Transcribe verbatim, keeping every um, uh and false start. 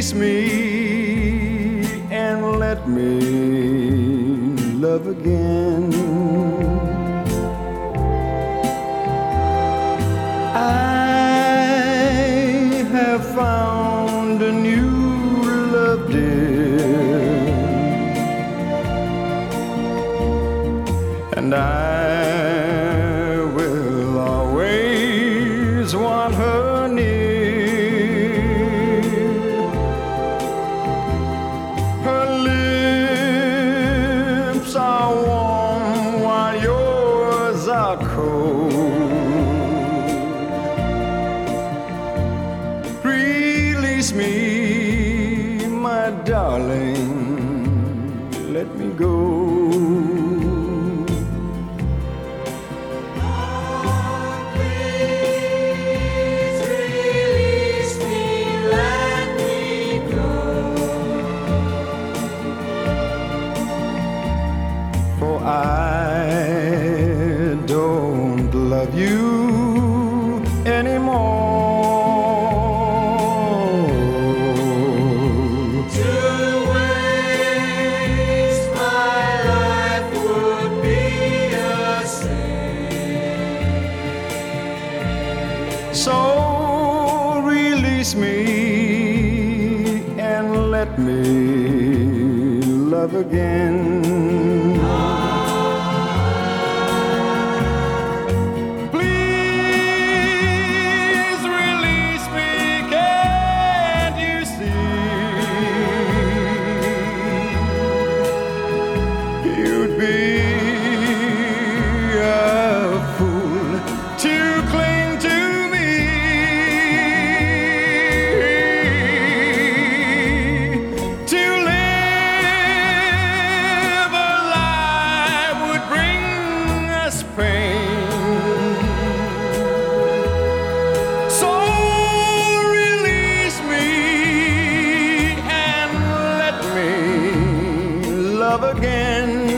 Release me and let me love again. I have found a new love, dear, and I will always want her near. Her lips are warm while yours are cold. Release me, my darling, let me go. For I don't love you anymore. To waste my life would be a sin. So release me and let me love again. You'd be a fool to cling to me. To live a life would bring us pain. So release me and let me love again.